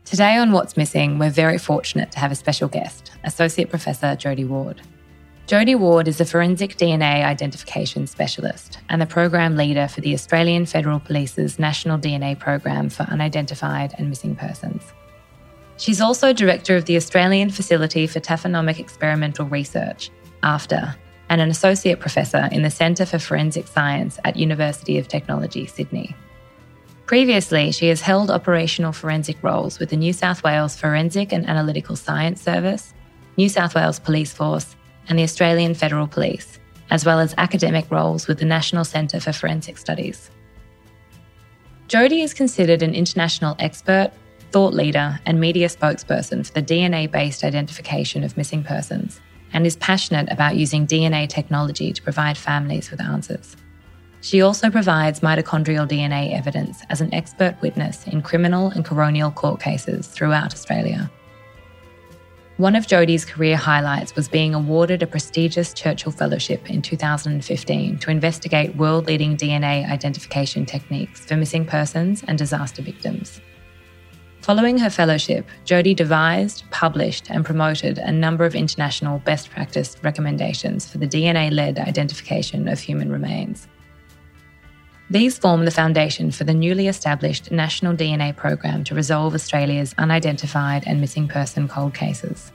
Today on What's Missing, we're very fortunate to have a special guest, Associate Professor Jodie Ward. Jodie Ward is a forensic DNA identification specialist and the program leader for the Australian Federal Police's National DNA Program for Unidentified and Missing Persons. She's also director of the Australian Facility for Taphonomic Experimental Research, AFTER, and an associate professor in the Centre for Forensic Science at University of Technology, Sydney. Previously, she has held operational forensic roles with the New South Wales Forensic and Analytical Science Service, New South Wales Police Force, and the Australian Federal Police, as well as academic roles with the National Centre for Forensic Studies. Jodie is considered an international expert, thought leader, and media spokesperson for the DNA-based identification of missing persons, and is passionate about using DNA technology to provide families with answers. She also provides mitochondrial DNA evidence as an expert witness in criminal and coronial court cases throughout Australia. One of Jodie's career highlights was being awarded a prestigious Churchill Fellowship in 2015 to investigate world-leading DNA identification techniques for missing persons and disaster victims. Following her fellowship, Jodie devised, published and promoted a number of international best practice recommendations for the DNA-led identification of human remains. These form the foundation for the newly established National DNA Program to resolve Australia's unidentified and missing person cold cases.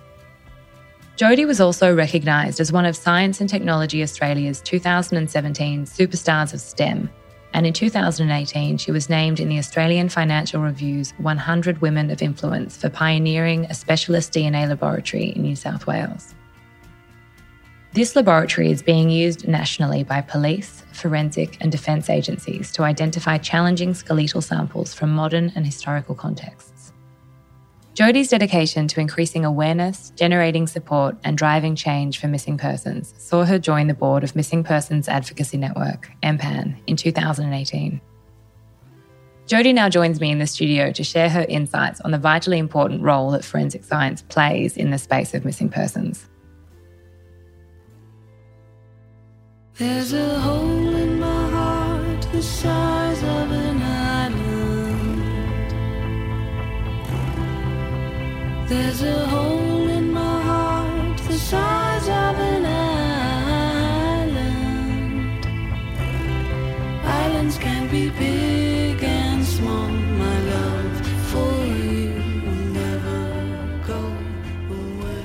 Jodie was also recognised as one of Science and Technology Australia's 2017 Superstars of STEM, and in 2018 she was named in the Australian Financial Review's 100 Women of Influence for pioneering a specialist DNA laboratory in New South Wales. This laboratory is being used nationally by police, forensic and defence agencies to identify challenging skeletal samples from modern and historical contexts. Jodie's dedication to increasing awareness, generating support and driving change for missing persons saw her join the board of Missing Persons Advocacy Network, MPAN, in 2018. Jodie now joins me in the studio to share her insights on the vitally important role that forensic science plays in the space of missing persons. There's a hole in my heart the size of an island. There's a hole in my heart the size of an island. Islands can be big and small. My love for you will never go away.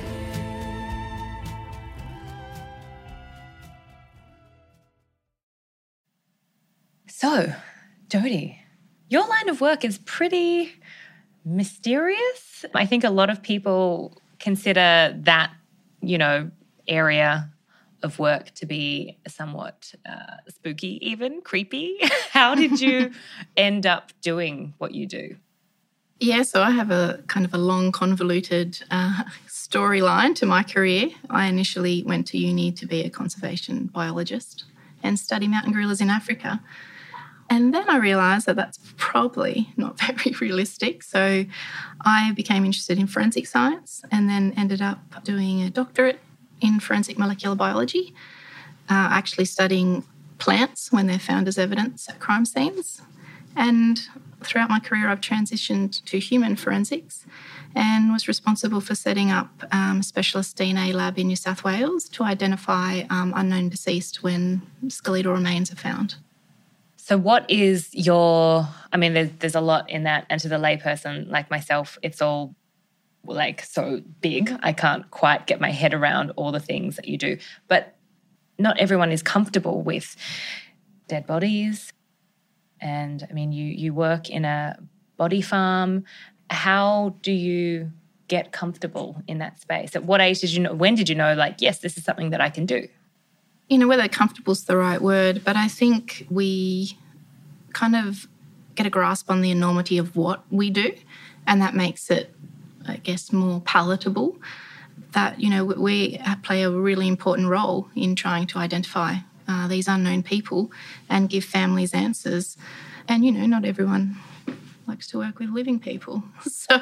So, Jodie, your line of work is pretty mysterious. I think a lot of people consider that, area of work to be somewhat spooky, even creepy. How did you end up doing what you do? Yeah, so I have a kind of a long, convoluted storyline to my career. I initially went to uni to be a conservation biologist and study mountain gorillas in Africa. And then I realised that that's probably not very realistic. So I became interested in forensic science and then ended up doing a doctorate in forensic molecular biology, actually studying plants when they're found as evidence at crime scenes. And throughout my career, I've transitioned to human forensics and was responsible for setting up a specialist DNA lab in New South Wales to identify unknown deceased when skeletal remains are found. So what is there's a lot in that, and to the layperson like myself, it's all so big. I can't quite get my head around all the things that you do. But not everyone is comfortable with dead bodies. And you work in a body farm. How do you get comfortable in that space? At what age did you know, when did you know, yes, this is something that I can do? Whether comfortable is the right word, but I think we kind of get a grasp on the enormity of what we do, and that makes it, I guess, more palatable. That, we play a really important role in trying to identify these unknown people and give families answers. And, not everyone likes to work with living people. So.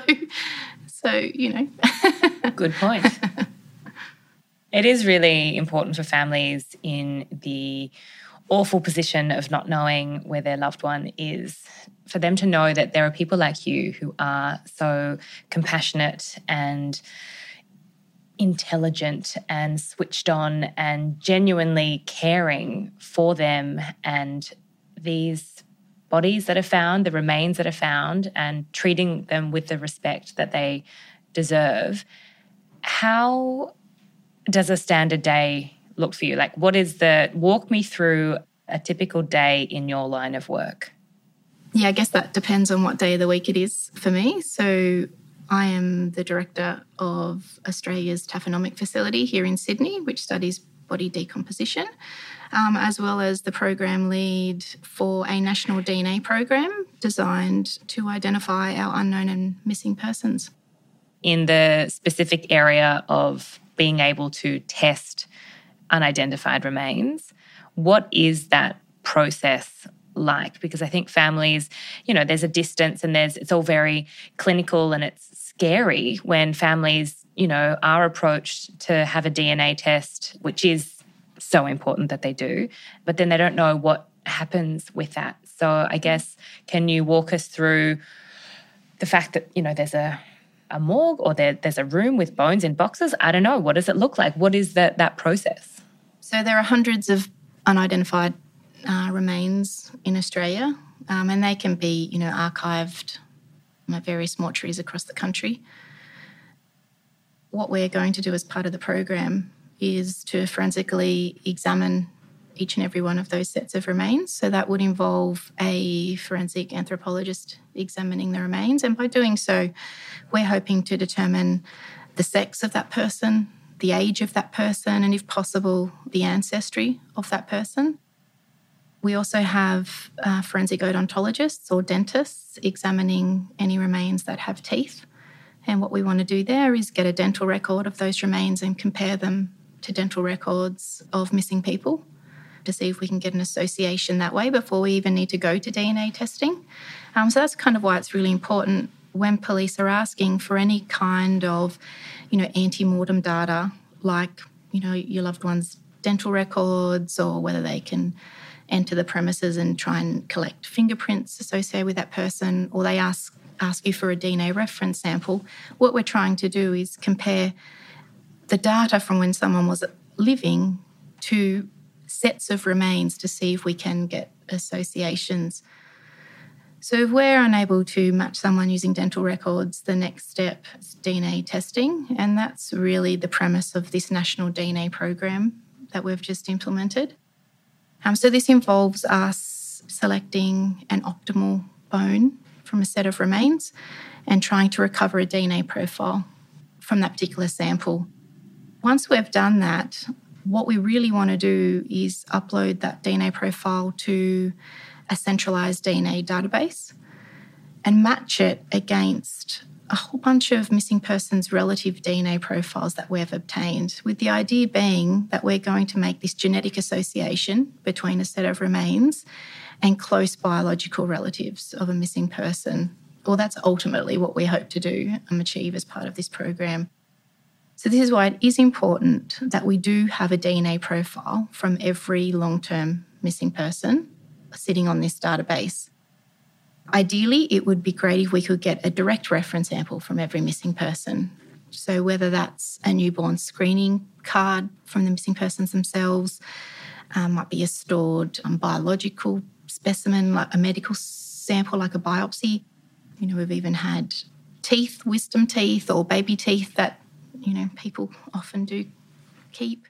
Good point. It is really important for families in the awful position of not knowing where their loved one is for them to know that there are people like you who are so compassionate and intelligent and switched on and genuinely caring for them and these bodies that are found, the remains that are found, and treating them with the respect that they deserve. How does a standard day look for you? Like, walk me through a typical day in your line of work. Yeah, I guess that depends on what day of the week it is for me. So I am the director of Australia's taphonomic facility here in Sydney, which studies body decomposition, as well as the program lead for a national DNA program designed to identify our unknown and missing persons. In the specific area of being able to test unidentified remains, what is that process like? Because I think families, there's a distance and it's all very clinical and it's scary when families, are approached to have a DNA test, which is so important that they do, but then they don't know what happens with that. So I guess, can you walk us through the fact that, there's a morgue or there's a room with bones in boxes? I don't know. What does it look like? What is that process? So there are hundreds of unidentified remains in Australia, and they can be, archived at various mortuaries across the country. What we're going to do as part of the program is to forensically examine each and every one of those sets of remains. So that would involve a forensic anthropologist examining the remains, and by doing so, we're hoping to determine the sex of that person, the age of that person, and if possible, the ancestry of that person. We also have forensic odontologists or dentists examining any remains that have teeth. And what we want to do there is get a dental record of those remains and compare them to dental records of missing people to see if we can get an association that way before we even need to go to DNA testing. So that's kind of why it's really important when police are asking for any kind of, ante-mortem data, like, your loved one's dental records, or whether they can enter the premises and try and collect fingerprints associated with that person, or they ask you for a DNA reference sample. What we're trying to do is compare the data from when someone was living to sets of remains to see if we can get associations. So if we're unable to match someone using dental records, the next step is DNA testing, and that's really the premise of this national DNA program that we've just implemented. So this involves us selecting an optimal bone from a set of remains and trying to recover a DNA profile from that particular sample. Once we've done that, what we really want to do is upload that DNA profile to a centralised DNA database and match it against a whole bunch of missing persons' relative DNA profiles that we've obtained, with the idea being that we're going to make this genetic association between a set of remains and close biological relatives of a missing person. Well, that's ultimately what we hope to do and achieve as part of this program. So this is why it is important that we do have a DNA profile from every long-term missing person sitting on this database. Ideally, it would be great if we could get a direct reference sample from every missing person. So whether that's a newborn screening card from the missing persons themselves, might be a stored biological specimen, like a medical sample, like a biopsy. We've even had teeth, wisdom teeth or baby teeth that, people often do keep.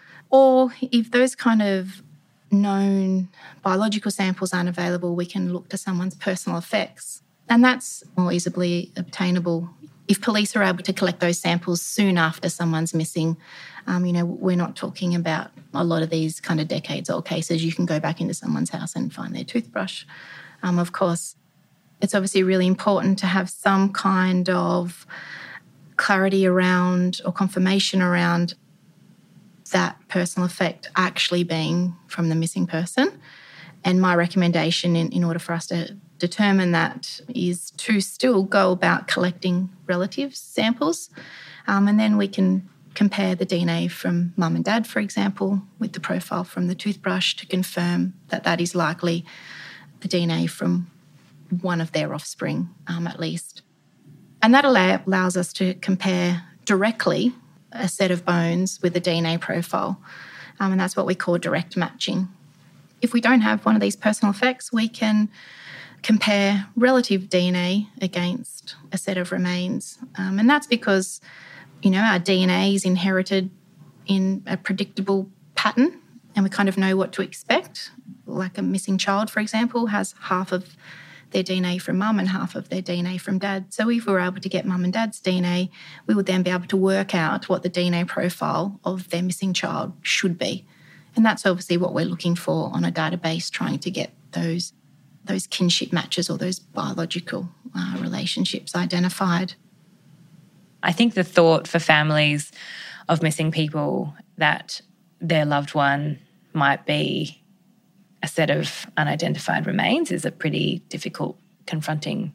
Or if those kind of known biological samples aren't available, we can look to someone's personal effects. And that's more easily obtainable if police are able to collect those samples soon after someone's missing. We're not talking about a lot of these kind of decades-old cases. You can go back into someone's house and find their toothbrush. Of course, it's obviously really important to have some kind of clarity around or confirmation around that personal effect actually being from the missing person. And my recommendation in order for us to determine that is to still go about collecting relative samples, and then we can compare the DNA from mum and dad, for example, with the profile from the toothbrush to confirm that that is likely the DNA from one of their offspring at least. And that allows us to compare directly a set of bones with a DNA profile. And that's what we call direct matching. If we don't have one of these personal effects, we can compare relative DNA against a set of remains. And that's because, our DNA is inherited in a predictable pattern and we kind of know what to expect. Like a missing child, for example, has half of their DNA from mum and half of their DNA from dad. So if we were able to get mum and dad's DNA, we would then be able to work out what the DNA profile of their missing child should be. And that's obviously what we're looking for on a database, trying to get those kinship matches or those biological relationships identified. I think the thought for families of missing people that their loved one might be a set of unidentified remains is a pretty difficult, confronting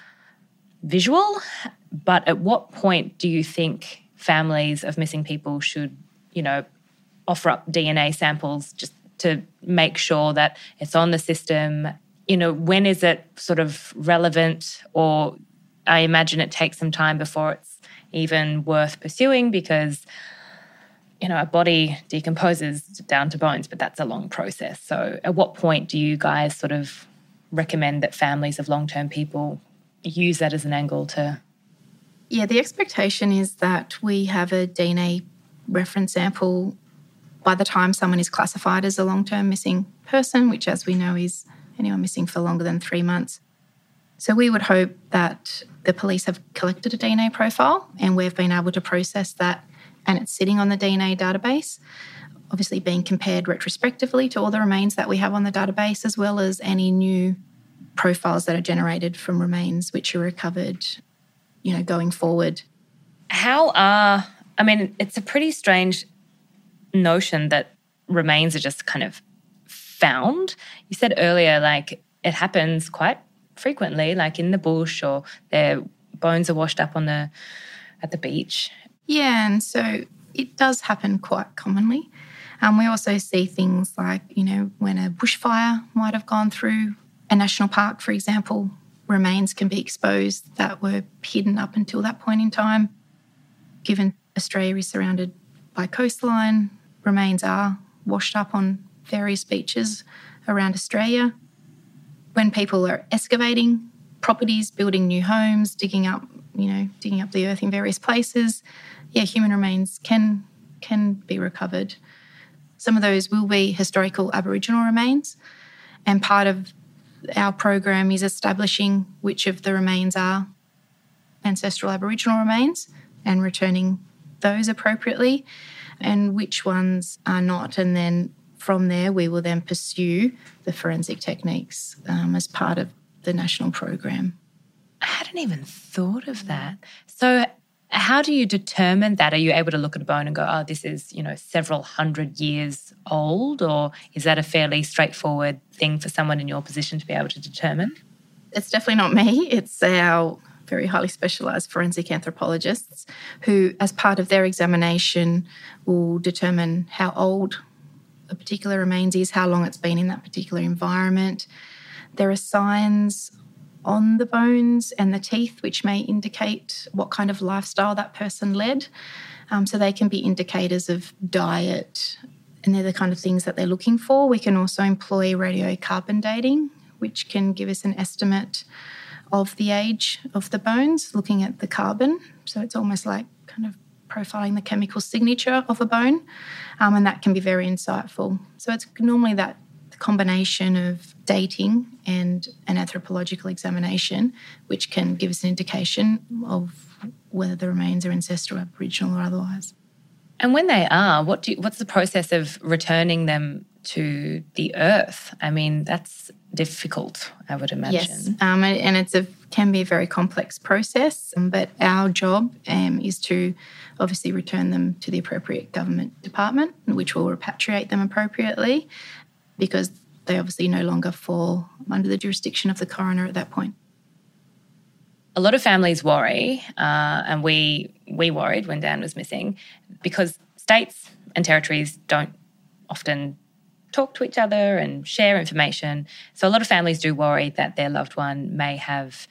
visual. But at what point do you think families of missing people should, offer up DNA samples just to make sure that it's on the system? When is it sort of relevant? Or I imagine it takes some time before it's even worth pursuing because a body decomposes down to bones, but that's a long process. So at what point do you guys sort of recommend that families of long-term people use that as an angle to? Yeah, the expectation is that we have a DNA reference sample by the time someone is classified as a long-term missing person, which as we know is anyone missing for longer than 3 months. So we would hope that the police have collected a DNA profile and we've been able to process that and it's sitting on the DNA database, obviously being compared retrospectively to all the remains that we have on the database, as well as any new profiles that are generated from remains which are recovered, going forward. It's a pretty strange notion that remains are just kind of found. You said earlier, it happens quite frequently, like in the bush, or their bones are washed up at the beach. Yeah, and so it does happen quite commonly. We also see things like, when a bushfire might have gone through a national park, for example, remains can be exposed that were hidden up until that point in time. Given Australia is surrounded by coastline, remains are washed up on various beaches around Australia. When people are excavating properties, building new homes, digging up the earth in various places, human remains can be recovered. Some of those will be historical Aboriginal remains, and part of our program is establishing which of the remains are ancestral Aboriginal remains and returning those appropriately, and which ones are not. And then from there, we will then pursue the forensic techniques as part of the national program. I hadn't even thought of that. So how do you determine that? Are you able to look at a bone and go, oh, this is, several hundred years old? Or is that a fairly straightforward thing for someone in your position to be able to determine? It's definitely not me. It's our very highly specialised forensic anthropologists who, as part of their examination, will determine how old a particular remains is, how long it's been in that particular environment. There are signs on the bones and the teeth which may indicate what kind of lifestyle that person led. So they can be indicators of diet, and they're the kind of things that they're looking for. We can also employ radiocarbon dating, which can give us an estimate of the age of the bones, looking at the carbon. So it's almost like kind of profiling the chemical signature of a bone, and that can be very insightful. So it's normally that combination of dating and an anthropological examination which can give us an indication of whether the remains are ancestral, Aboriginal or otherwise. And when they are, what's the process of returning them to the earth? I mean, that's difficult, I would imagine. Yes, and can be a very complex process, but our job is to obviously return them to the appropriate government department, which will repatriate them appropriately, because they obviously no longer fall under the jurisdiction of the coroner at that point. A lot of families worry, and we worried when Dan was missing, because states and territories don't often talk to each other and share information. So a lot of families do worry that their loved one may have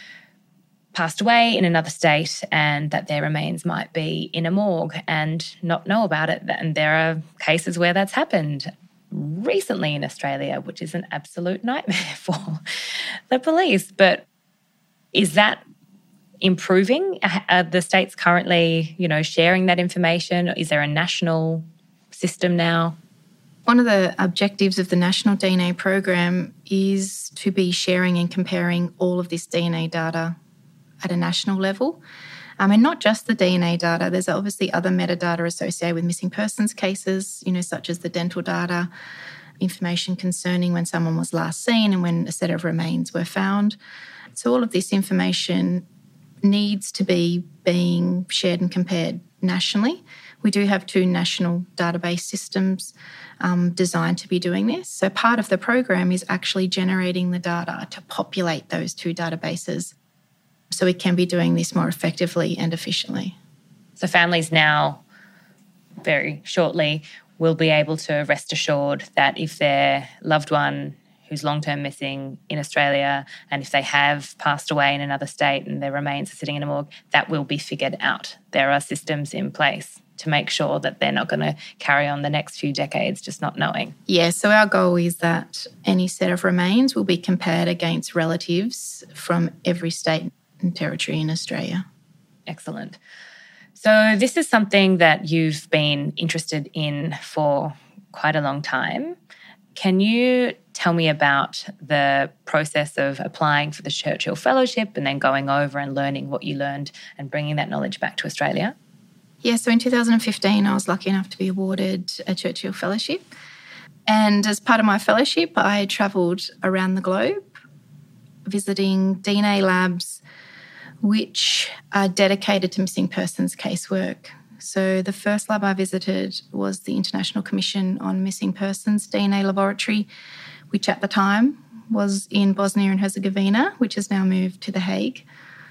passed away in another state and that their remains might be in a morgue and not know about it. And there are cases where that's happened recently in Australia, which is an absolute nightmare for the police. But is that improving? Are the states currently, sharing that information? Is there a national system now? One of the objectives of the National DNA Program is to be sharing and comparing all of this DNA data at a national level. And not just the DNA data, there's obviously other metadata associated with missing persons cases, such as the dental data, information concerning when someone was last seen and when a set of remains were found. So all of this information needs to be being shared and compared nationally. We do have 2 national database systems designed to be doing this. So part of the program is actually generating the data to populate those 2 databases so we can be doing this more effectively and efficiently. So families now, very shortly, will be able to rest assured that if their loved one who's long-term missing in Australia and if they have passed away in another state and their remains are sitting in a morgue, that will be figured out. There are systems in place to make sure that they're not going to carry on the next few decades just not knowing. Yeah, so our goal is that any set of remains will be compared against relatives from every state and territory in Australia. Excellent. So this is something that you've been interested in for quite a long time. Can you tell me about the process of applying for the Churchill Fellowship and then going over and learning what you learned and bringing that knowledge back to Australia? Yeah, so in 2015, I was lucky enough to be awarded a Churchill Fellowship. And as part of my fellowship, I travelled around the globe visiting DNA labs which are dedicated to missing persons casework. So the first lab I visited was the International Commission on Missing Persons DNA Laboratory, which at the time was in Bosnia and Herzegovina, which has now moved to The Hague.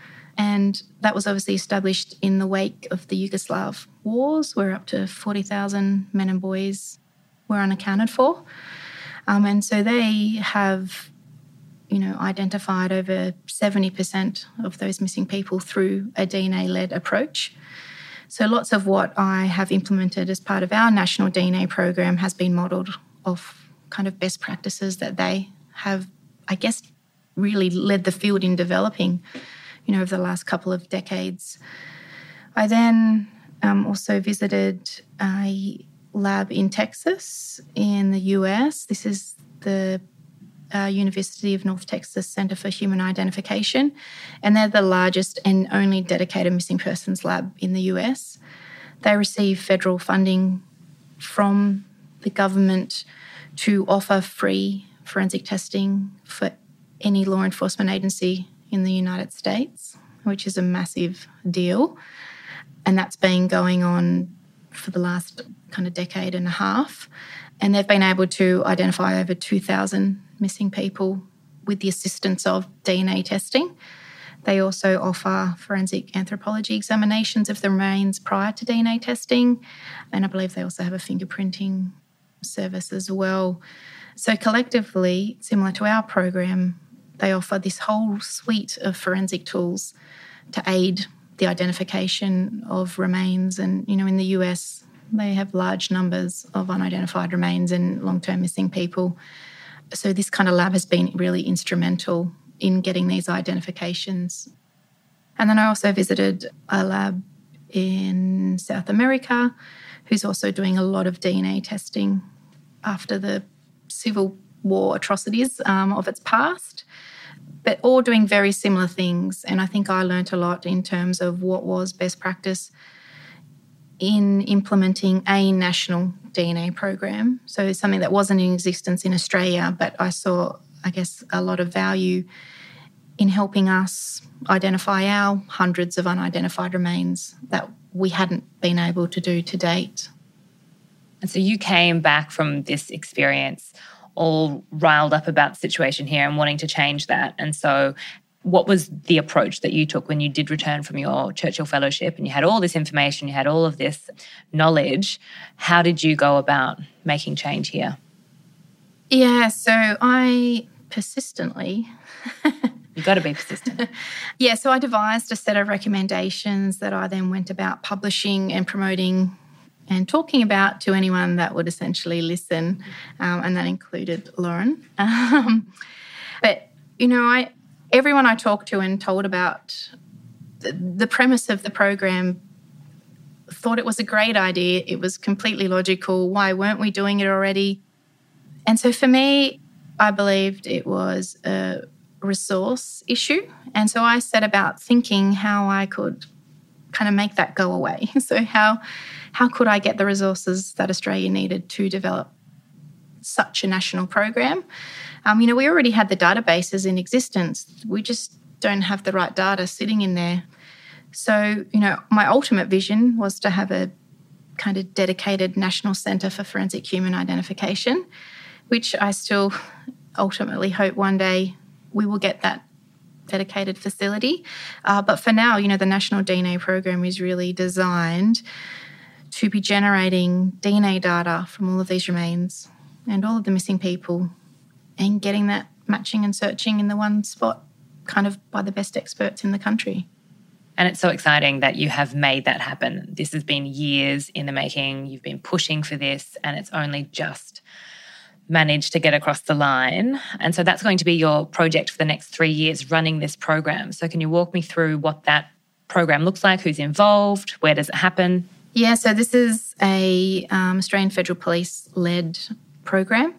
And that was obviously established in the wake of the Yugoslav wars, where up to 40,000 men and boys were unaccounted for. And so they have identified over 70% of those missing people through a DNA-led approach. So lots of what I have implemented as part of our national DNA program has been modelled off kind of best practices that they have, I guess, really led the field in developing, over the last couple of decades. I then also visited a lab in Texas in the US. This is the University of North Texas Center for Human Identification, and they're the largest and only dedicated missing persons lab in the US. They receive federal funding from the government to offer free forensic testing for any law enforcement agency in the United States, which is a massive deal. And that's been going on for the last kind of decade and a half. And they've been able to identify over 2,000 missing people with the assistance of DNA testing. They also offer forensic anthropology examinations of the remains prior to DNA testing. And I believe they also have a fingerprinting service as well. So collectively, similar to our program, they offer this whole suite of forensic tools to aid the identification of remains. And, in the US, they have large numbers of unidentified remains and long-term missing people. So this kind of lab has been really instrumental in getting these identifications. And then I also visited a lab in South America who's also doing a lot of DNA testing after the Civil War atrocities of its past, but all doing very similar things. And I think I learnt a lot in terms of what was best practice in implementing a national DNA program. So it's something that wasn't in existence in Australia, but I saw, I guess, a lot of value in helping us identify our hundreds of unidentified remains that we hadn't been able to do to date. And so you came back from this experience all riled up about the situation here and wanting to change that. And so what was the approach that you took when you did return from your Churchill Fellowship and you had all this information, you had all of this knowledge? How did you go about making change here? Yeah, so I persistently... You've got to be persistent. Yeah, so I devised a set of recommendations that I then went about publishing and promoting and talking about to anyone that would essentially listen, and that included Lauren. But, everyone I talked to and told about the premise of the program thought it was a great idea. It was completely logical. Why weren't we doing it already? And so for me, I believed it was a resource issue. And so I set about thinking how I could kind of make that go away. So how could I get the resources that Australia needed to develop such a national program? We already had the databases in existence. We just don't have the right data sitting in there. So, my ultimate vision was to have a kind of dedicated national centre for forensic human identification, which I still ultimately hope one day we will get that dedicated facility. But for now, the National DNA Program is really designed to be generating DNA data from all of these remains and all of the missing people and getting that matching and searching in the one spot kind of by the best experts in the country. And it's so exciting that you have made that happen. This has been years in the making. You've been pushing for this and it's only just managed to get across the line. And so that's going to be your project for the next 3 years, running this program. So can you walk me through what that program looks like, who's involved, where does it happen? Yeah, so this is a Australian Federal Police-led program.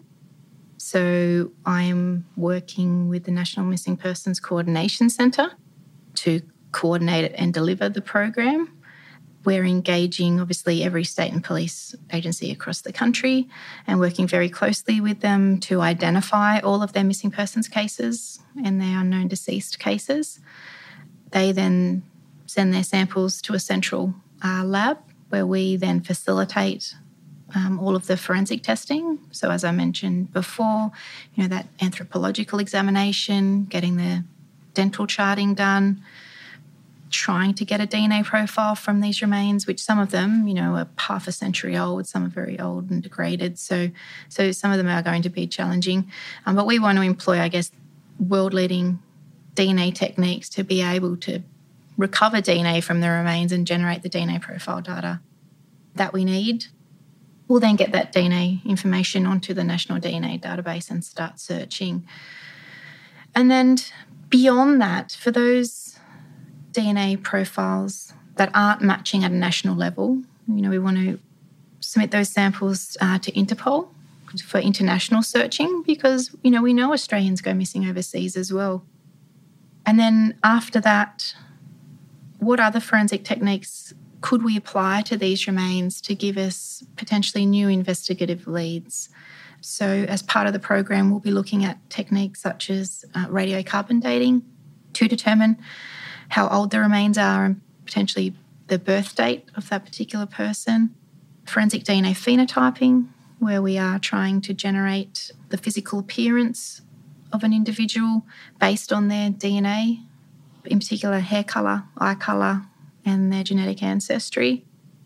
So I'm working with the National Missing Persons Coordination Centre to coordinate it and deliver the program. We're engaging, obviously, every state and police agency across the country and working very closely with them to identify all of their missing persons cases and their unknown deceased cases. They then send their samples to a central lab where we then facilitate all of the forensic testing. So as I mentioned before, that anthropological examination, getting the dental charting done, trying to get a DNA profile from these remains, which some of them, are half a century old, some are very old and degraded. So some of them are going to be challenging. But we want to employ, I guess, world-leading DNA techniques to be able to recover DNA from the remains and generate the DNA profile data that we need. We'll then get that DNA information onto the National DNA Database and start searching. And then beyond that, for those DNA profiles that aren't matching at a national level, we want to submit those samples to Interpol for international searching because, we know Australians go missing overseas as well. And then after that, what other forensic techniques could we apply to these remains to give us potentially new investigative leads? So as part of the program, we'll be looking at techniques such as radiocarbon dating to determine how old the remains are and potentially the birth date of that particular person. Forensic DNA phenotyping, where we are trying to generate the physical appearance of an individual based on their DNA, in particular hair colour, eye colour, and their genetic ancestry.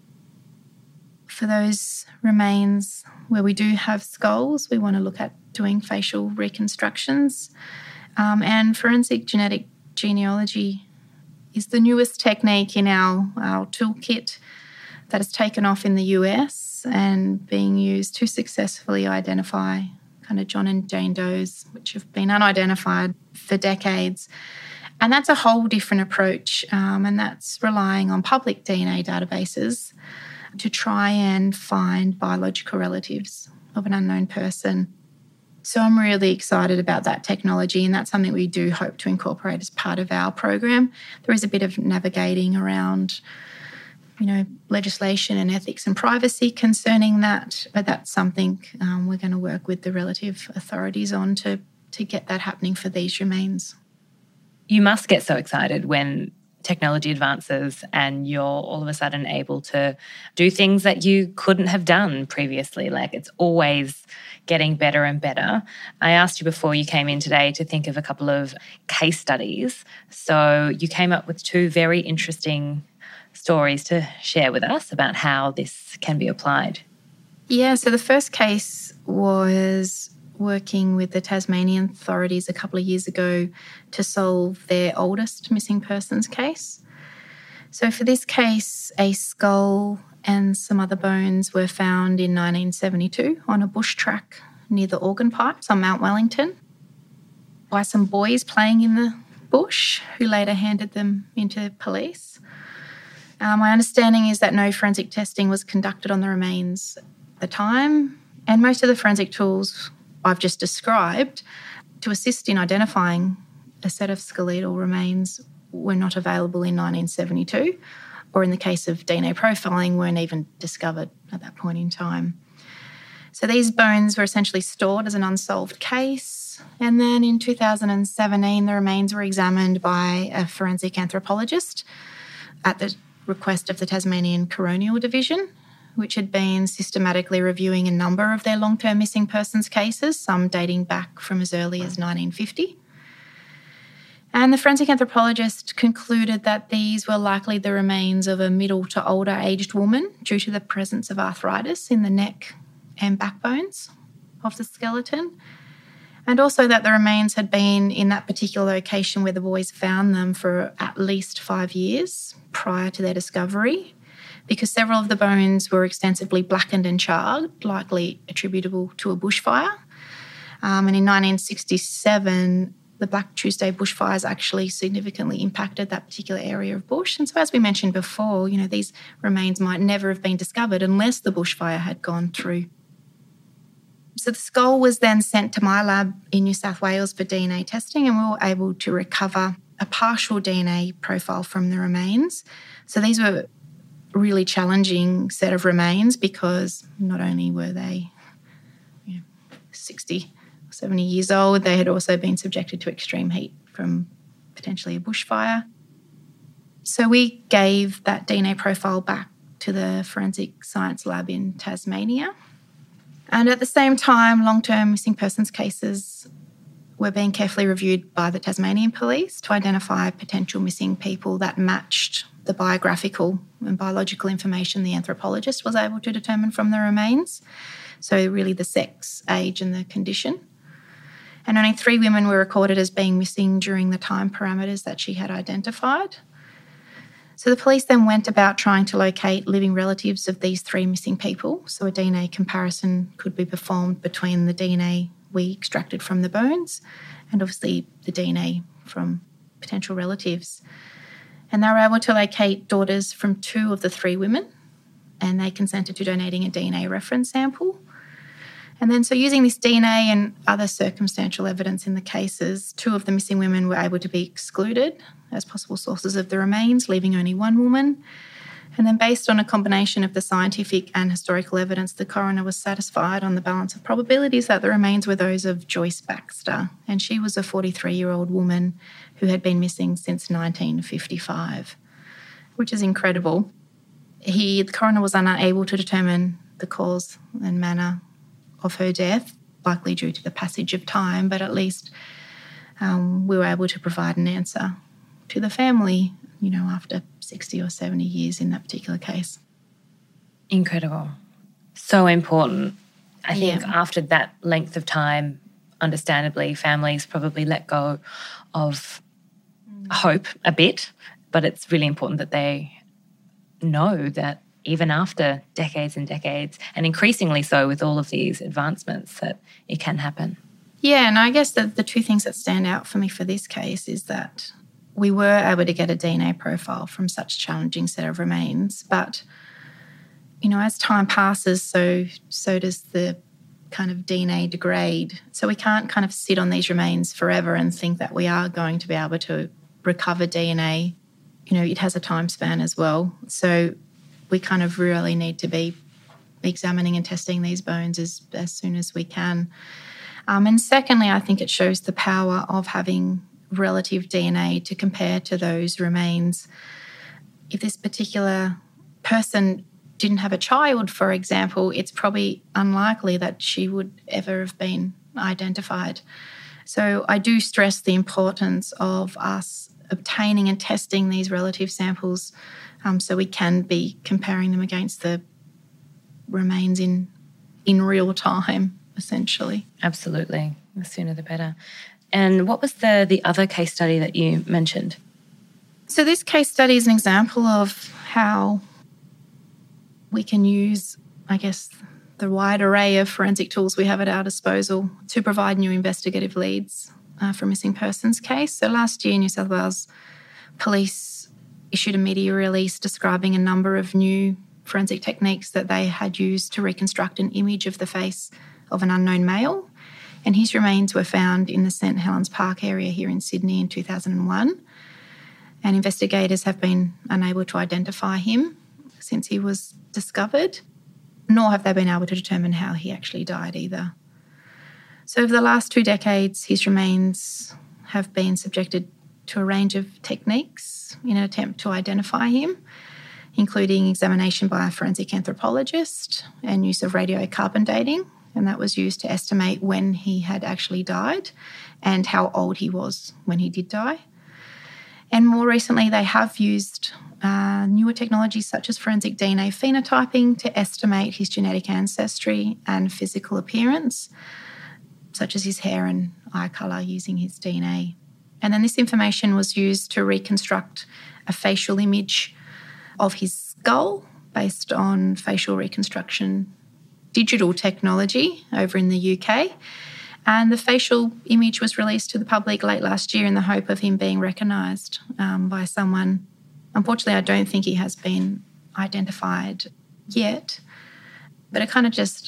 For those remains where we do have skulls, we want to look at doing facial reconstructions. And forensic genetic genealogy is the newest technique in our toolkit that has taken off in the US and being used to successfully identify kind of John and Jane Does, which have been unidentified for decades. And that's a whole different approach, and that's relying on public DNA databases to try and find biological relatives of an unknown person. So I'm really excited about that technology, and that's something we do hope to incorporate as part of our program. There is a bit of navigating around, legislation and ethics and privacy concerning that, but that's something we're going to work with the relative authorities on to get that happening for these remains. You must get so excited when technology advances and you're all of a sudden able to do things that you couldn't have done previously. Like, it's always getting better and better. I asked you before you came in today to think of a couple of case studies. So you came up with 2 very interesting stories to share with us about how this can be applied. Yeah, so the first case was working with the Tasmanian authorities a couple of years ago to solve their oldest missing persons case. So for this case, a skull and some other bones were found in 1972 on a bush track near the organ pipes on Mount Wellington by some boys playing in the bush who later handed them into police. My understanding is that no forensic testing was conducted on the remains at the time, and most of the forensic tools I've just described to assist in identifying a set of skeletal remains were not available in 1972, or in the case of DNA profiling, weren't even discovered at that point in time. So these bones were essentially stored as an unsolved case, and then in 2017 the remains were examined by a forensic anthropologist at the request of the Tasmanian Coronial Division, which had been systematically reviewing a number of their long-term missing persons cases, some dating back from as early as 1950. And the forensic anthropologist concluded that these were likely the remains of a middle to older aged woman due to the presence of arthritis in the neck and backbones of the skeleton, and also that the remains had been in that particular location where the boys found them for at least 5 years prior to their discovery, because several of the bones were extensively blackened and charred, likely attributable to a bushfire. And in 1967, the Black Tuesday bushfires actually significantly impacted that particular area of bush. And so as we mentioned before, these remains might never have been discovered unless the bushfire had gone through. So the skull was then sent to my lab in New South Wales for DNA testing, and we were able to recover a partial DNA profile from the remains. So these were really challenging set of remains because not only were they 60 or 70 years old, they had also been subjected to extreme heat from potentially a bushfire. So we gave that DNA profile back to the Forensic Science Lab in Tasmania. And at the same time, long-term missing persons cases were being carefully reviewed by the Tasmanian Police to identify potential missing people that matched the biographical and biological information the anthropologist was able to determine from the remains. So really the sex, age and the condition. And only 3 women were recorded as being missing during the time parameters that she had identified. So the police then went about trying to locate living relatives of these 3 missing people, so a DNA comparison could be performed between the DNA we extracted from the bones and obviously the DNA from potential relatives. And they were able to locate daughters from 2 of the 3 women, and they consented to donating a DNA reference sample. And then so using this DNA and other circumstantial evidence in the cases, 2 of the missing women were able to be excluded as possible sources of the remains, leaving only 1 woman. And then based on a combination of the scientific and historical evidence, the coroner was satisfied on the balance of probabilities that the remains were those of Joyce Baxter. And she was a 43-year-old woman who had been missing since 1955, which is incredible. The coroner was unable to determine the cause and manner of her death, likely due to the passage of time, but at least we were able to provide an answer to the family, after 60 or 70 years in that particular case. Incredible. So important. I think after that length of time, understandably, families probably let go of hope a bit, but it's really important that they know that even after decades and decades, and increasingly so with all of these advancements, that it can happen. Yeah, and I guess the 2 things that stand out for me for this case is that we were able to get a DNA profile from such a challenging set of remains. But, as time passes, so does the kind of DNA degrade. So we can't kind of sit on these remains forever and think that we are going to be able to recover DNA. It has a time span as well. So we kind of really need to be examining and testing these bones as soon as we can. And secondly, I think it shows the power of having relative DNA to compare to those remains. If this particular person didn't have a child, for example, it's probably unlikely that she would ever have been identified. So I do stress the importance of us obtaining and testing these relative samples so we can be comparing them against the remains in real time. essentially. Absolutely. The sooner the better. And what was the other case study that you mentioned? So this case study is an example of how we can use, I guess, the wide array of forensic tools we have at our disposal to provide new investigative leads for a missing persons case. So last year, New South Wales Police issued a media release describing a number of new forensic techniques that they had used to reconstruct an image of the face of an unknown male. And his remains were found in the St Helens Park area here in Sydney in 2001. And investigators have been unable to identify him since he was discovered, nor have they been able to determine how he actually died either. So over the last 2 decades, his remains have been subjected to a range of techniques in an attempt to identify him, including examination by a forensic anthropologist and use of radiocarbon dating, and that was used to estimate when he had actually died and how old he was when he did die. And more recently, they have used newer technologies such as forensic DNA phenotyping to estimate his genetic ancestry and physical appearance, such as his hair and eye colour using his DNA. And then this information was used to reconstruct a facial image of his skull based on facial reconstruction digital technology over in the UK. And the facial image was released to the public late last year in the hope of him being recognised by someone. Unfortunately, I don't think he has been identified yet, but it kind of just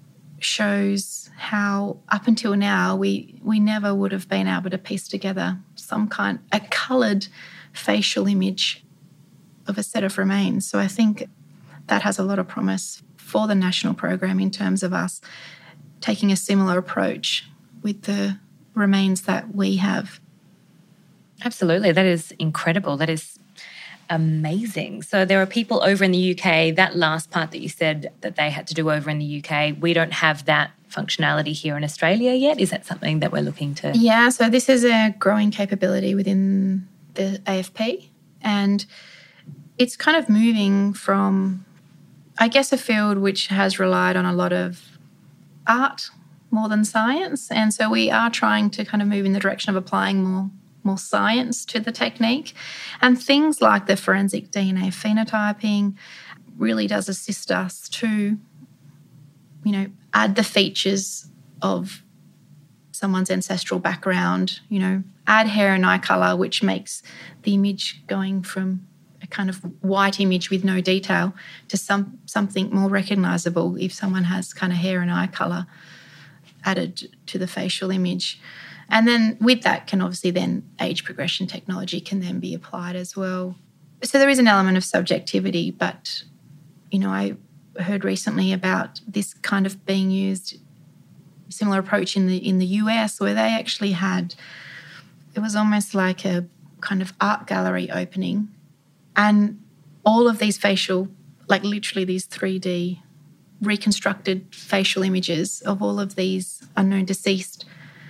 shows how up until now we never would have been able to piece together a coloured facial image of a set of remains. So I think that has a lot of promise for the national program in terms of us taking a similar approach with the remains that we have. Absolutely. That is incredible. That is amazing. So there are people over in the UK, that last part that you said that they had to do over in the UK, we don't have that functionality here in Australia yet. Is that something that we're looking to? Yeah, so this is a growing capability within the AFP, and it's kind of moving from, I guess, a field which has relied on a lot of art more than science. And so we are trying to kind of move in the direction of applying more science to the technique. And things like the forensic DNA phenotyping really does assist us to, add the features of someone's ancestral background, add hair and eye colour, which makes the image going from a kind of white image with no detail to something more recognisable if someone has kind of hair and eye colour added to the facial image. And then with that can obviously then age progression technology can then be applied as well. So there is an element of subjectivity, but, I heard recently about this kind of being used, similar approach in the US, where they actually had, it was almost like a kind of art gallery opening, and all of these facial, like literally these 3D reconstructed facial images of all of these unknown deceased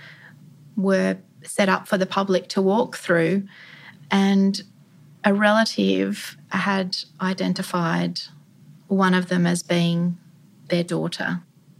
were set up for the public to walk through, and a relative had identified one of them as being their daughter,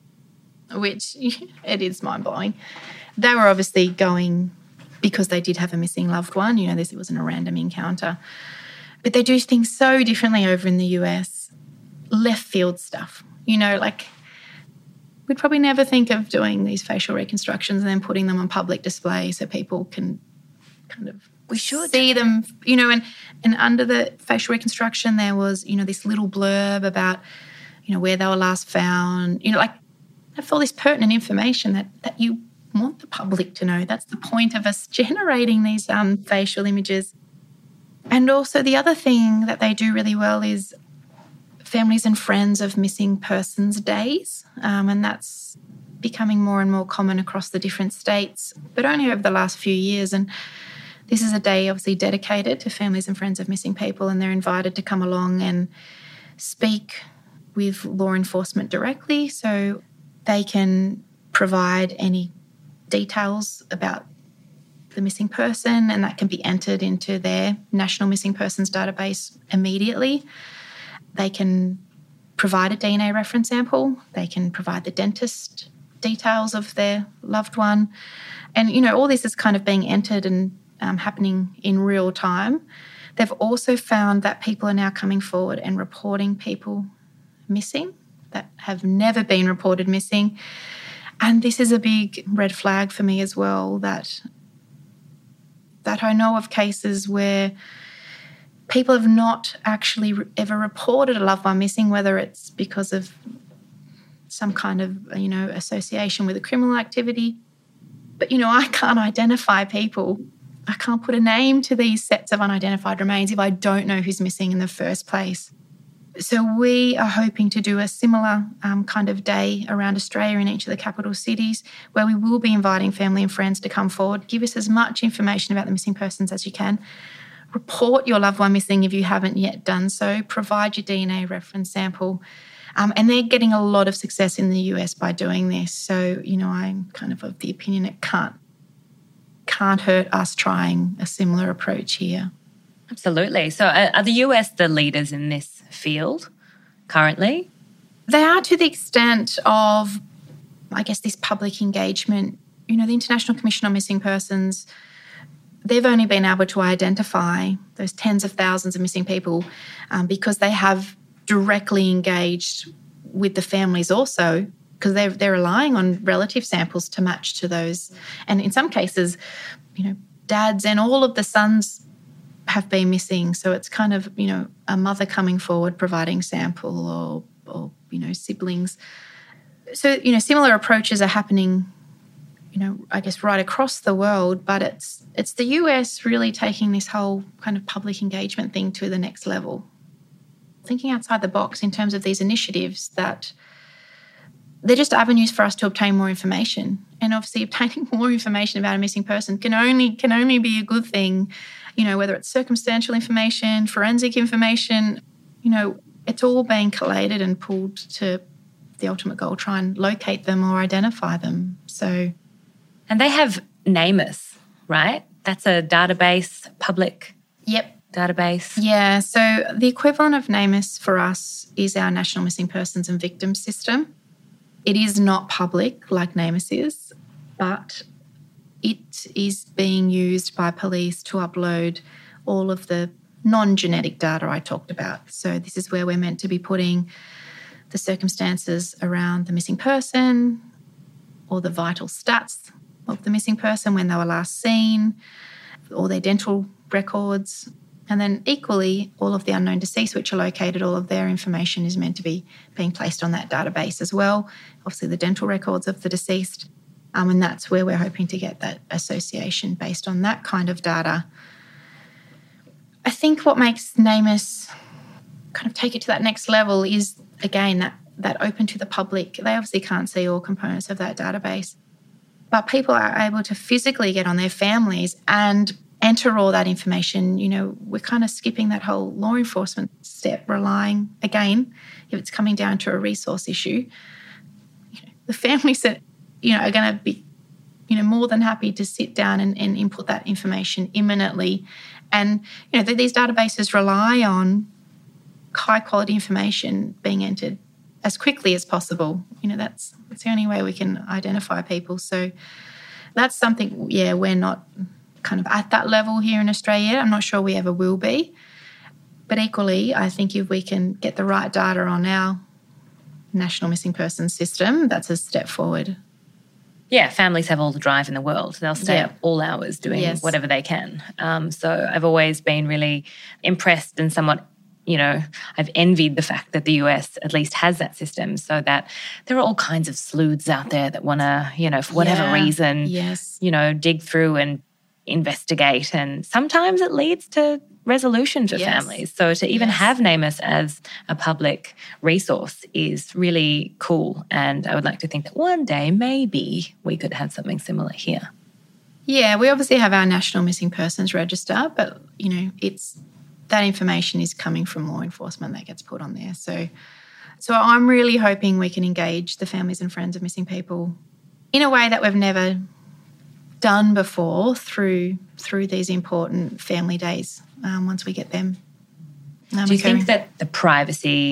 which it is mind-blowing. They were obviously going because they did have a missing loved one. It wasn't a random encounter. But they do things so differently over in the US, left field stuff. Like we'd probably never think of doing these facial reconstructions and then putting them on public display so people can kind of see them, and under the facial reconstruction there was, this little blurb about, where they were last found, like have all this pertinent information that you want the public to know. That's the point of us generating these facial images. And also the other thing that they do really well is families and friends of missing persons days, and that's becoming more and more common across the different states, but only over the last few years. And this is a day obviously dedicated to families and friends of missing people, and they're invited to come along and speak with law enforcement directly, so they can provide any details about the missing person, and that can be entered into their National Missing Persons database immediately. They can provide a DNA reference sample. They can provide the dentist details of their loved one. And, all this is kind of being entered and happening in real time. They've also found that people are now coming forward and reporting people missing that have never been reported missing. And this is a big red flag for me as well, that I know of cases where people have not actually ever reported a loved one missing, whether it's because of some kind of, association with a criminal activity. But, I can't identify people. I can't put a name to these sets of unidentified remains if I don't know who's missing in the first place. So we are hoping to do a similar kind of day around Australia in each of the capital cities, where we will be inviting family and friends to come forward, give us as much information about the missing persons as you can, report your loved one missing if you haven't yet done so, provide your DNA reference sample. And they're getting a lot of success in the US by doing this. So, I'm kind of the opinion it can't hurt us trying a similar approach here. Absolutely. So are the US the leaders in this field currently? They are, to the extent of, I guess, this public engagement. The International Commission on Missing Persons, they've only been able to identify those tens of thousands of missing people because they have directly engaged with the families also, because they're relying on relative samples to match to those. And in some cases, dads and all of the sons have been missing. So it's kind of, a mother coming forward providing sample or siblings. So, similar approaches are happening, I guess right across the world, but it's the US really taking this whole kind of public engagement thing to the next level. Thinking outside the box in terms of these initiatives that they're just avenues for us to obtain more information. And obviously obtaining more information about a missing person can only be a good thing, whether it's circumstantial information, forensic information, it's all being collated and pulled to the ultimate goal, try and locate them or identify them. So, and they have NamUs, right? That's a database, public database. Yeah, so the equivalent of NamUs for us is our National Missing Persons and Victims System. It is not public like NamUs is, but it is being used by police to upload all of the non-genetic data I talked about. So this is where we're meant to be putting the circumstances around the missing person or the vital stats of the missing person, when they were last seen, all their dental records, and then equally all of the unknown deceased which are located, all of their information is meant to be being placed on that database as well. Obviously the dental records of the deceased, and that's where we're hoping to get that association based on that kind of data. I think what makes NamUs kind of take it to that next level is, again, that open to the public. They obviously can't see all components of that database, but people are able to physically get on their families and enter all that information. We're kind of skipping that whole law enforcement step, relying, again, if it's coming down to a resource issue, the families that, are going to be, more than happy to sit down and input that information imminently. And, these databases rely on high quality information being entered as quickly as possible. That's the only way we can identify people. So that's something, we're not kind of at that level here in Australia. I'm not sure we ever will be. But equally, I think if we can get the right data on our National Missing Persons system, that's a step forward. Yeah, families have all the drive in the world. They'll stay up all hours doing whatever they can. So I've always been really impressed and somewhat, I've envied the fact that the US at least has that system, so that there are all kinds of sleuths out there that want to, for whatever reason, dig through and investigate. And sometimes it leads to resolution for families. So to even have NamUs as a public resource is really cool. And I would like to think that one day maybe we could have something similar here. Yeah, we obviously have our National Missing Persons Register, but, it's that information is coming from law enforcement that gets put on there. So I'm really hoping we can engage the families and friends of missing people in a way that we've never done before through these important family days once we get them. Do you think that the privacy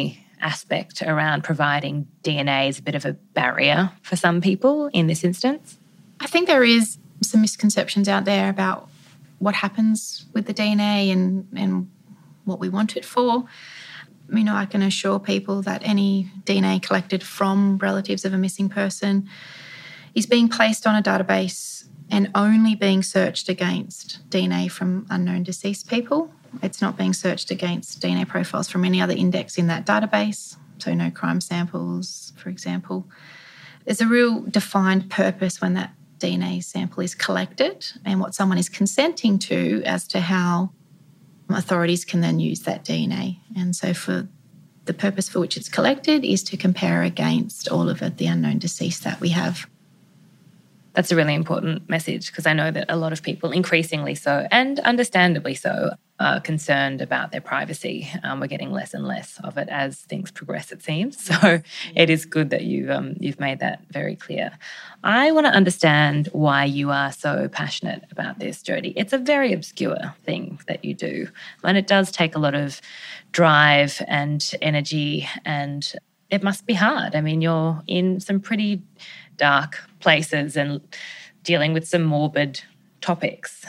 aspect around providing DNA is a bit of a barrier for some people in this instance? I think there is some misconceptions out there about what happens with the DNA and what we want it for. You know, I can assure people that any DNA collected from relatives of a missing person is being placed on a database and only being searched against DNA from unknown deceased people. It's not being searched against DNA profiles from any other index in that database, so no crime samples, for example. There's a real defined purpose when that DNA sample is collected and what someone is consenting to as to how authorities can then use that DNA. And so for the purpose for which it's collected is to compare against all of the unknown deceased that we have. That's a really important message because I know that a lot of people, increasingly so, and understandably so, are concerned about their privacy. We're getting less and less of it as things progress, it seems. So it is good that you've made that very clear. I want to understand why you are so passionate about this, Jodie. It's a very obscure thing that you do, and it does take a lot of drive and energy, and it must be hard. I mean, you're in some pretty dark places and dealing with some morbid topics.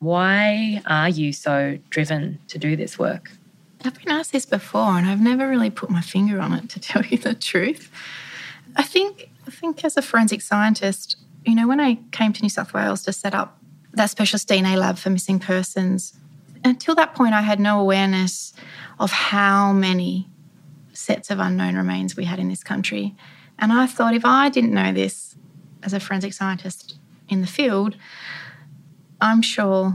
Why are you so driven to do this work? I've been asked this before and I've never really put my finger on it, to tell you the truth. I think as a forensic scientist, you know, when I came to New South Wales to set up that specialist DNA lab for missing persons, until that point I had no awareness of how many sets of unknown remains we had in this country. And I thought if I didn't know this as a forensic scientist in the field, I'm sure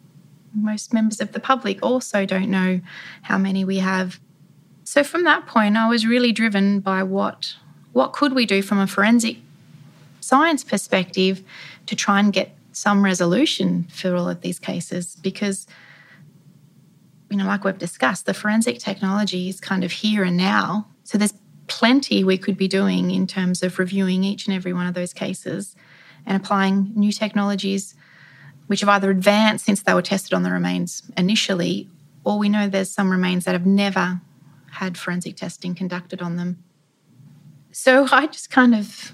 most members of the public also don't know how many we have. So from that point, I was really driven by what could we do from a forensic science perspective to try and get some resolution for all of these cases, because, you know, like we've discussed, the forensic technology is kind of here and now. So there's plenty we could be doing in terms of reviewing each and every one of those cases and applying new technologies which have either advanced since they were tested on the remains initially, or we know there's some remains that have never had forensic testing conducted on them. So I just kind of,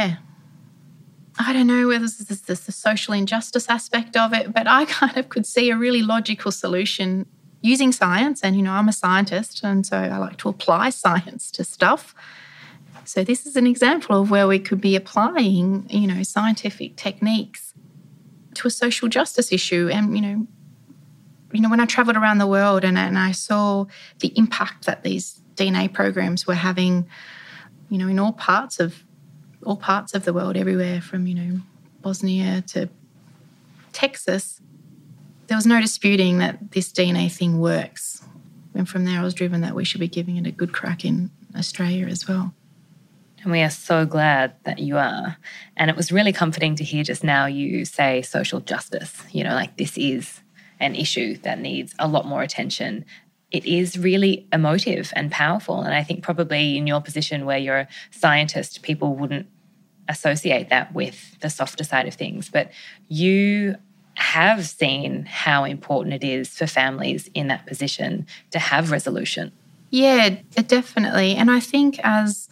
I don't know whether this is the social injustice aspect of it, but I kind of could see a really logical solution using science. And, you know, I'm a scientist, and so I like to apply science to stuff. So this is an example of where we could be applying, you know, scientific techniques to a social justice issue. And, you know, when I travelled around the world and I saw the impact that these DNA programs were having, you know, in all parts of the world, everywhere from, you know, Bosnia to Texas, there was no disputing that this DNA thing works. And from there I was driven that we should be giving it a good crack in Australia as well. And we are so glad that you are. And it was really comforting to hear just now you say social justice. You know, like this is an issue that needs a lot more attention. It is really emotive and powerful. And I think probably in your position where you're a scientist, people wouldn't associate that with the softer side of things. But you have seen how important it is for families in that position to have resolution. Yeah, definitely. And I think as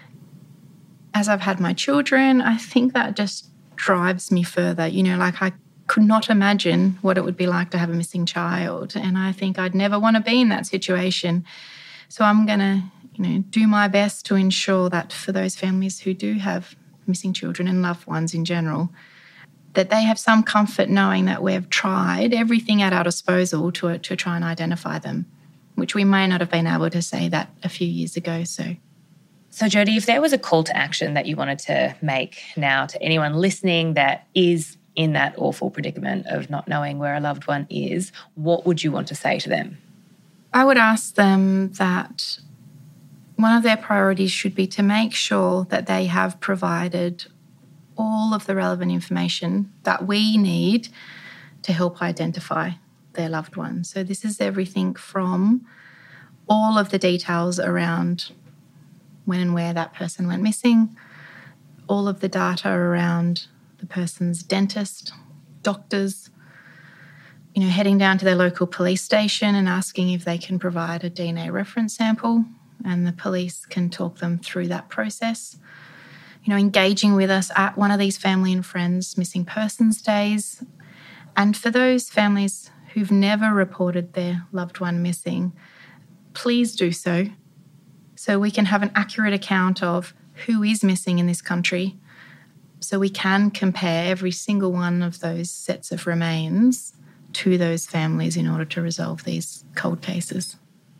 I've had my children, I think that just drives me further. You know, like I could not imagine what it would be like to have a missing child. And I think I'd never want to be in that situation. So I'm going to, you know, do my best to ensure that for those families who do have missing children and loved ones in general, that they have some comfort knowing that we've tried everything at our disposal to try and identify them, which we may not have been able to say that a few years ago. So Jodie, if there was a call to action that you wanted to make now to anyone listening that is in that awful predicament of not knowing where a loved one is, what would you want to say to them? I would ask them that one of their priorities should be to make sure that they have provided all of the relevant information that we need to help identify their loved one. So this is everything from all of the details around when and where that person went missing, all of the data around the person's dentist, doctors, you know, heading down to their local police station and asking if they can provide a DNA reference sample and the police can talk them through that process. Engaging with us at one of these family and friends missing persons days. And for those families who've never reported their loved one missing, please do so we can have an accurate account of who is missing in this country, so we can compare every single one of those sets of remains to those families in order to resolve these cold cases.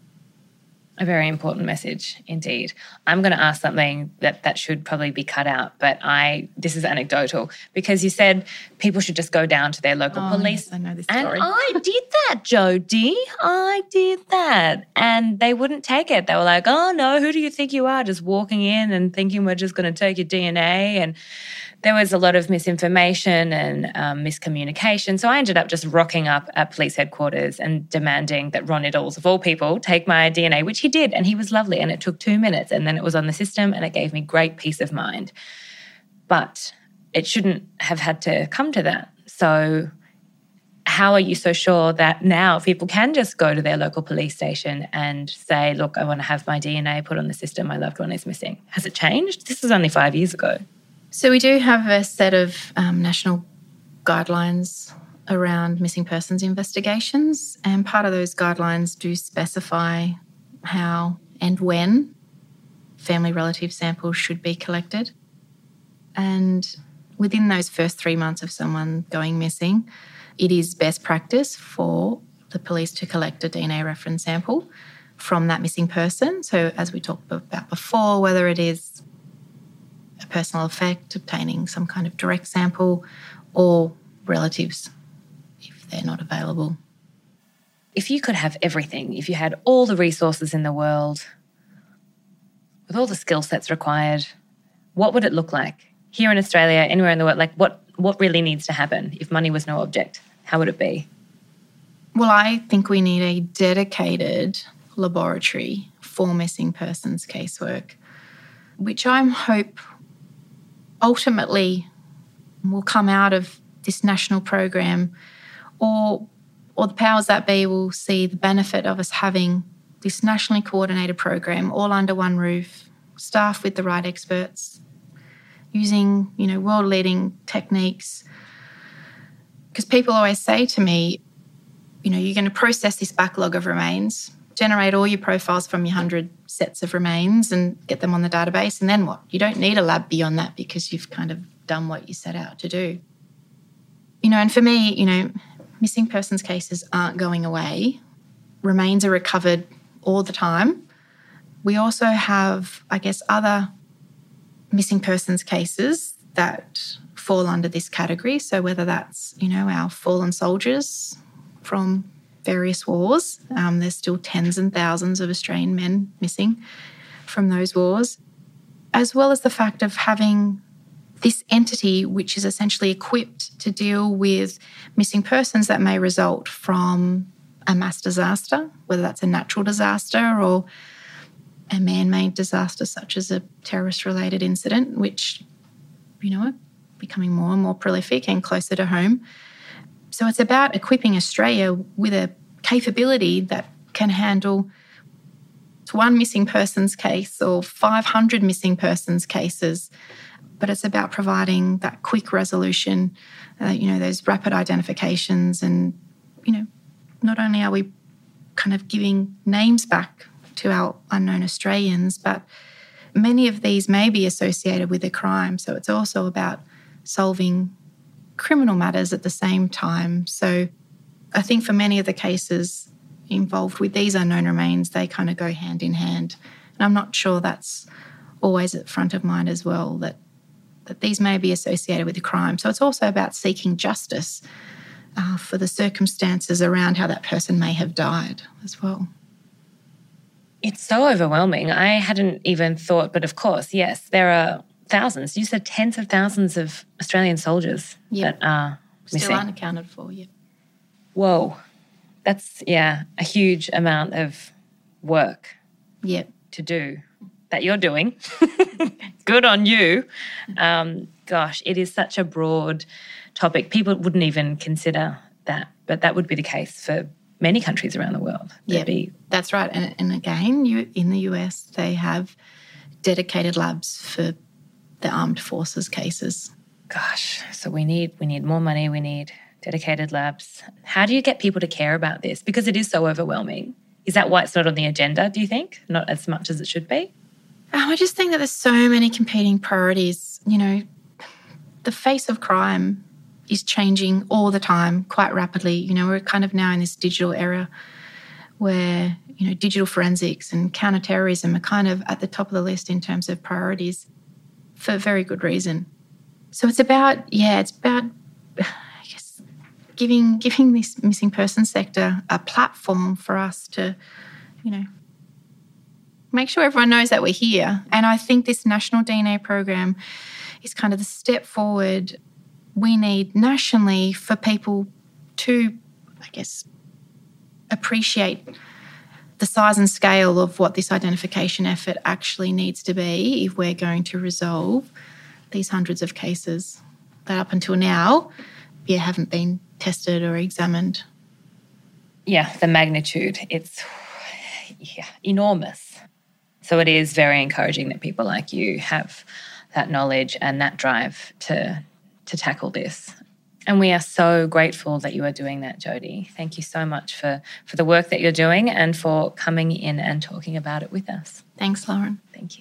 A very important message indeed. I'm going to ask something that should probably be cut out, but this is anecdotal, because you said people should just go down to their local police. Yes, I know this story. And I did that, Jodie. I did that. And they wouldn't take it. They were like, oh no, who do you think you are? Just walking in and thinking we're just going to take your DNA. And there was a lot of misinformation and miscommunication. So I ended up just rocking up at police headquarters and demanding that Ron Iddles, of all people, take my DNA, which he did. And he was lovely. And it took 2 minutes. And then it was on the system and it gave me great peace of mind. But it shouldn't have had to come to that. So how are you so sure that now people can just go to their local police station and say, look, I want to have my DNA put on the system, my loved one is missing? Has it changed? This was only 5 years ago. So we do have a set of national guidelines around missing persons investigations, and part of those guidelines do specify how and when family relative samples should be collected. And within those first 3 months of someone going missing, it is best practice for the police to collect a DNA reference sample from that missing person. So as we talked about before, whether it is a personal effect, obtaining some kind of direct sample, or relatives if they're not available. If you could have everything, if you had all the resources in the world, with all the skill sets required, what would it look like? Here in Australia, anywhere in the world, like what really needs to happen if money was no object? How would it be? Well, I think we need a dedicated laboratory for missing persons casework, which I hope ultimately will come out of this national program, or the powers that be will see the benefit of us having this nationally coordinated program all under one roof, staffed with the right experts, using, world-leading techniques. Because people always say to me, you're going to process this backlog of remains, generate all your profiles from your 100 sets of remains and get them on the database, and then what? You don't need a lab beyond that because you've kind of done what you set out to do. And for me, missing persons cases aren't going away. Remains are recovered all the time. We also have, other missing persons cases that fall under this category. So whether that's, our fallen soldiers from various wars, there's still tens and thousands of Australian men missing from those wars, as well as the fact of having this entity which is essentially equipped to deal with missing persons that may result from a mass disaster, whether that's a natural disaster or a man-made disaster such as a terrorist-related incident, which, are becoming more and more prolific and closer to home. So it's about equipping Australia with a capability that can handle one missing persons case or 500 missing persons cases, but it's about providing that quick resolution, those rapid identifications. And, not only are we kind of giving names back to our unknown Australians, but many of these may be associated with a crime. So it's also about solving criminal matters at the same time. So I think for many of the cases involved with these unknown remains, they kind of go hand in hand. And I'm not sure that's always at front of mind as well, that these may be associated with a crime. So it's also about seeking justice for the circumstances around how that person may have died as well. It's so overwhelming. I hadn't even thought, but of course, yes, there are thousands. You said tens of thousands of Australian soldiers that are missing. Still unaccounted for, yeah. Whoa. That's, a huge amount of work to do that you're doing. Good on you. Gosh, it is such a broad topic. People wouldn't even consider that, but that would be the case for many countries around the world. Yeah, that's right. And again, in the US, they have dedicated labs for the armed forces cases. Gosh, so we need more money. We need dedicated labs. How do you get people to care about this? Because it is so overwhelming. Is that why it's not on the agenda, do you think? Not as much as it should be? I just think that there's so many competing priorities. You know, the face of crime is changing all the time, quite rapidly. You know, we're kind of now in this digital era where, you know, digital forensics and counterterrorism are kind of at the top of the list in terms of priorities for very good reason. So it's about, I guess, giving this missing persons sector a platform for us to, you know, make sure everyone knows that we're here. And I think this National DNA program is kind of the step forward we need nationally for people to, I guess, appreciate the size and scale of what this identification effort actually needs to be if we're going to resolve these hundreds of cases that up until now, haven't been tested or examined. Yeah, the magnitude, it's enormous. So it is very encouraging that people like you have that knowledge and that drive to tackle this. And we are so grateful that you are doing that, Jodie. Thank you so much for the work that you're doing and for coming in and talking about it with us. Thanks, Lauren. Thank you.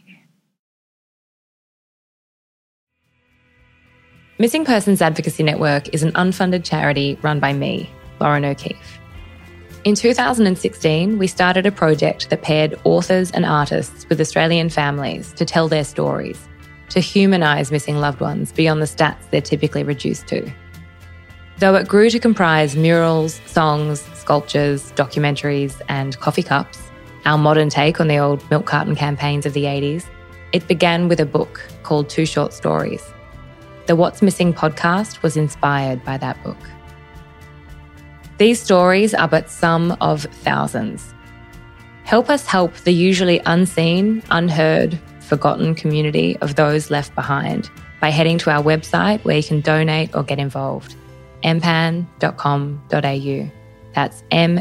Missing Persons Advocacy Network is an unfunded charity run by me, Lauren O'Keefe. In 2016, we started a project that paired authors and artists with Australian families to tell their stories, to humanise missing loved ones beyond the stats they're typically reduced to. Though it grew to comprise murals, songs, sculptures, documentaries and coffee cups, our modern take on the old milk carton campaigns of the 80s, it began with a book called Two Short Stories. The What's Missing podcast was inspired by that book. These stories are but some of thousands. Help us help the usually unseen, unheard, forgotten community of those left behind by heading to our website where you can donate or get involved, mpan.com.au. That's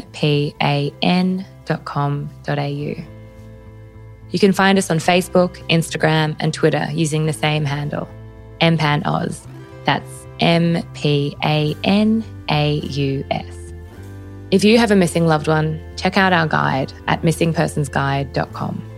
mpan.com.au. You can find us on Facebook, Instagram and Twitter using the same handle, MPanAus. That's MPANAUS. If you have a missing loved one, check out our guide at missingpersonsguide.com.